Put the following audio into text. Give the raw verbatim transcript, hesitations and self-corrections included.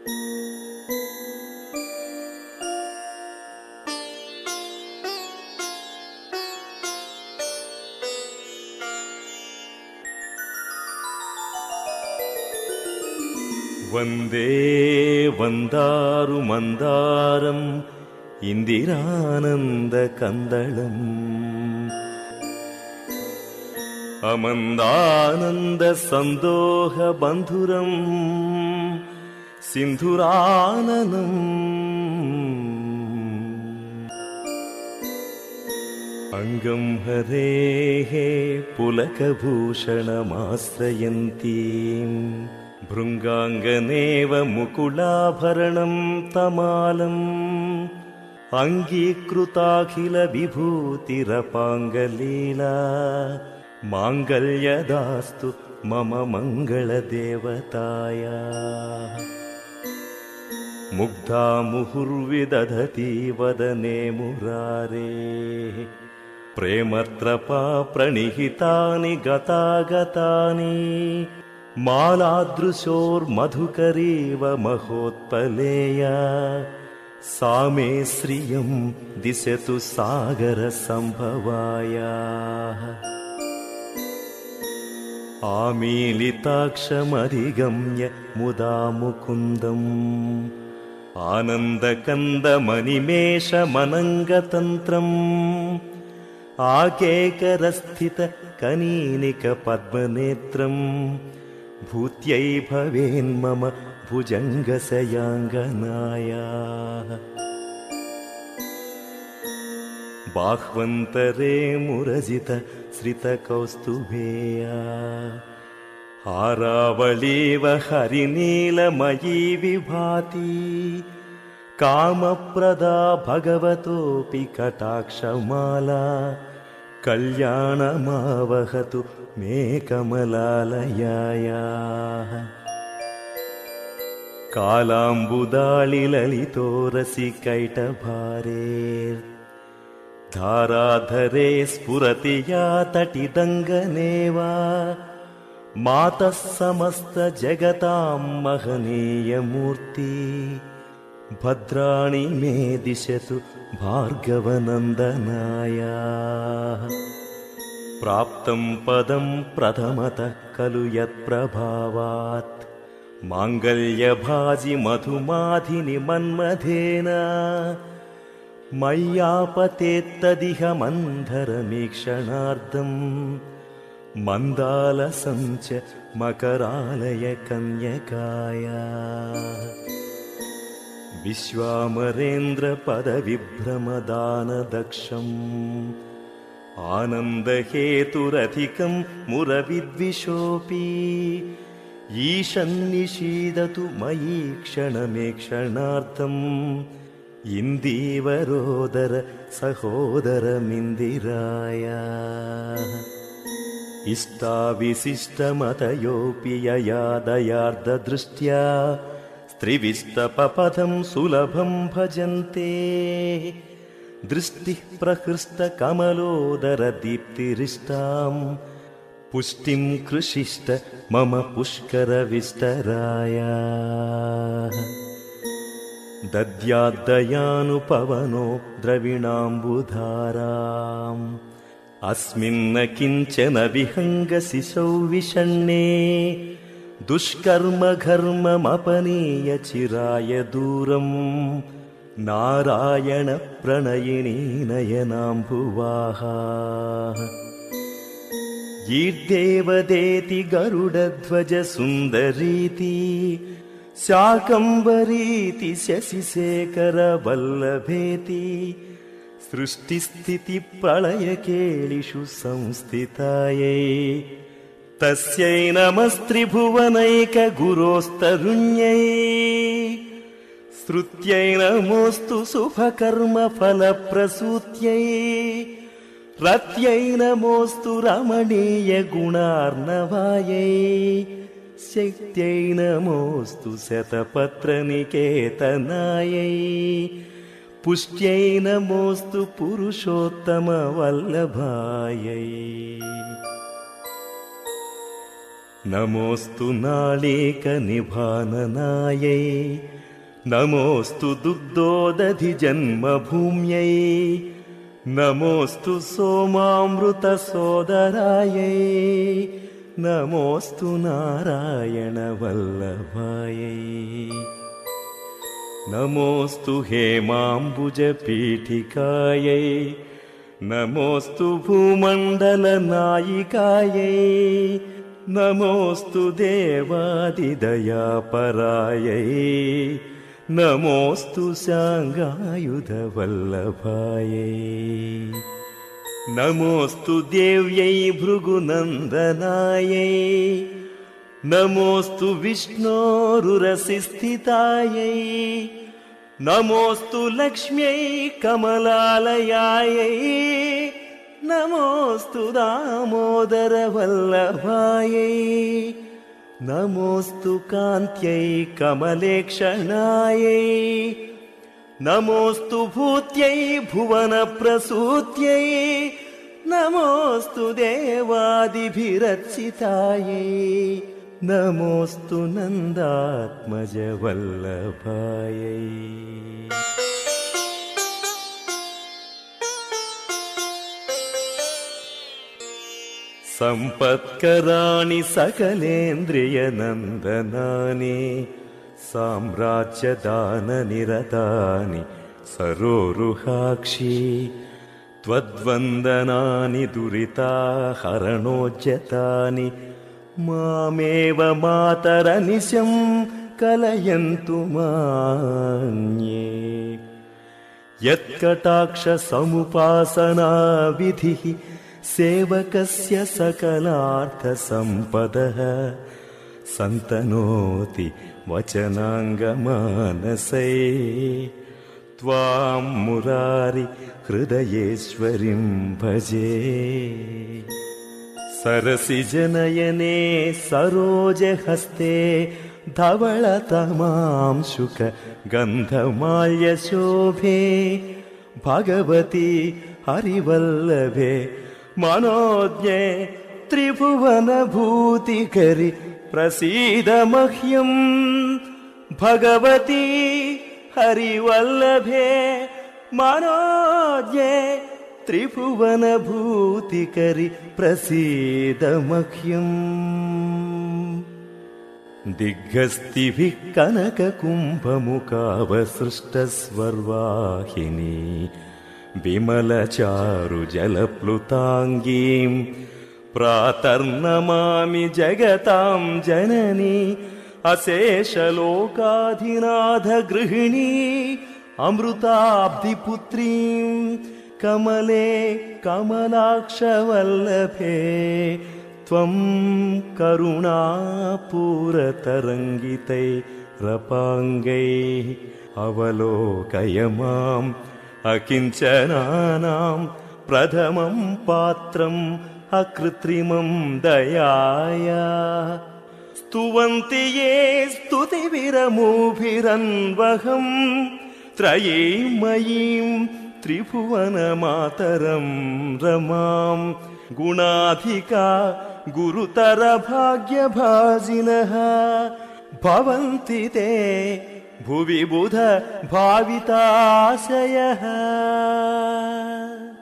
वन्दे वन्दारुमन्दारम् इन्दिरानन्दकन्दलम् अमन्दानन्दसन्दोहबन्धुरम् सिन्धुराननम् अङ्गं हरेः पुलकभूषणमाश्रयन्तीम् भृङ्गाङ्गनेव मुकुलाभरणं तमालम् अङ्गीकृताखिलविभूतिरपाङ्गलीला माङ्गल्यदास्तु मम मङ्गलदेवताया। मुग्धा मुहुर्विदधति वदने मुरारेः प्रेमत्रपा प्रणिहितानि गतागतानि मालादृशोर्मधुकरीव महोत्पलेया सा मे श्रियं दिशतु सागरसम्भवायाः। आमीलिताक्षमधिगम्य मुदा मुकुन्दम् आनन्दकन्दमनिमेषमनङ्गतन्त्रम् आकेकरस्थितकनीनिकपद्मनेत्रम् भूत्यै भवेन्मम भुजङ्गशयाङ्गनायाः। बाह्वन्तरे मुरजित श्रितकौस्तुभेया हारावलीव हरिनीलमयी विभाति कामप्रदा भगवतोऽपि कटाक्षमाला कल्याणमावहतु मे कमलालयायाः। कालाम्बुदाळिललितो रसिकैटभारे धाराधरे स्फुरति या तटिदङ्गनेवा मातः समस्तजगतां महनीयमूर्ति भद्राणि मे दिशतु भार्गवनन्दनायाः। प्राप्तं पदं प्रथमतः खलु यत्प्रभावात् माङ्गल्यभाजि मधुमाधिनि मन्मथेन मय्यापतेत्तदिह मन्धरमीक्षणार्धम् मन्दालसं च मकरालय कन्यकाया। विश्वामरेन्द्रपदविभ्रमदानदक्षम् आनन्दहेतुरधिकं मुरविद्विषोऽपि ईशन्निषीदतु मयि क्षणमेक्षणार्थम् इन्दीवरोदर सहोदरमिन्दिराया। इष्टाविशिष्टमतयोऽपि यया दयार्द्रदृष्ट्या स्त्रिविष्टपपथं सुलभं भजन्ते दृष्टिः प्रहृष्टकमलोदरदीप्तिरिष्टाम् पुष्टिं कृषिष्ट मम पुष्करविष्टराया। दद्याद्दयानुपवनो द्रविणाम्बुधाराम् अस्मिन्न किञ्चन विहङ्गशिशौ विषण्णे दुष्कर्म घर्ममपनीय चिराय दूरम् नारायण प्रणयिनी नयनाम्बुवाहा। ईर्देवदेति गरुडध्वज सुन्दरीति शाकम्भरीति शशिशेखर वल्लभेति सृष्टिस्थितिप्रलयकेलिषु संस्थितायै तस्यै नमस्त्रिभुवनैकगुरोस्तरुण्यै श्रुत्यै नमोऽस्तु शुभकर्मफलप्रसूत्यै रत्यै नमोऽस्तु रमणीयगुणार्णवायै शक्त्यै नमोऽस्तु शतपत्रनिकेतनायै पुष्ट्यै नमोऽस्तु पुरुषोत्तमवल्लभायै। नमोऽस्तु नाळेकनिभाननायै नमोऽस्तु दुग्धोदधिजन्मभूम्यै नमोऽस्तु सोमामृतसोदरायै नमोऽस्तु नारायणवल्लभायै नमोऽस्तु हेमाम्बुजपीठिकायै नमोऽस्तु भूमण्डलनायिकायै नमोऽस्तु देवादिदयापरायै नमोऽस्तु साङ्गायुधवल्लभायै नमोऽस्तु देव्यै भृगुनन्दनायै नमोऽस्तु विष्णोरुरसिस्थितायै नमोऽस्तु लक्ष्म्यै कमलालयायै नमोऽस्तु दामोदरवल्लभायै नमोऽस्तु कान्त्यै कमलेक्षणायै नमोऽस्तु भूत्यै भुवनप्रसूत्यै नमोऽस्तु देवादिभिरर्चितायै नमोऽस्तु नन्दात्मजवल्लभायै सम्पत्कराणि सकलेन्द्रियनन्दनानि साम्राज्यदाननिरतानि सरोरुहाक्षि त्वद्वन्दनानि दुरिताहरणोज्जतानि मामेव मातरनिशं कलयन्तु मान्ये यत्कटाक्षसमुपासनाविधिः सेवकस्य सकलार्थसम्पदः सन्तनोति वचनाङ्गमानसै त्वां मुरारि हृदयेश्वरीं भजे सरसिजनयने सरोजहस्ते धवलतमां शुक गन्धमाल्यशोभे भगवती हरिवल्लभे मनोज्ञे त्रिभुवनभूतिकरि प्रसीद मह्यं भगवती हरिवल्लभे मनोज्ञे त्रिभुवनभूतिकरि प्रसीद मह्यम् दिग्गस्तिभिः कनककुम्भमुखावसृष्टस्वर्वाहिनी विमलचारुजलप्लुताङ्गीं प्रातर्नमामि जगतां जननी अशेषलोकाधिनाथगृहिणी अमृताब्धिपुत्रीं कमले कमलाक्षवल्लभे त्वं करुणापूरतरङ्गितैरपाङ्गैः अवलोकय माम् अकिञ्चनानां प्रथमं पात्रम् अकृत्रिमं दयाया स्तुवन्ति ये स्तुतिभिरमूभिरन्वहम् त्रयीमयीं त्रिभुवनमातरं रमां गुणाधिका गुरुतरभाग्यभाजिनः भवन्ति ते भुवि बुध भाविताशयः।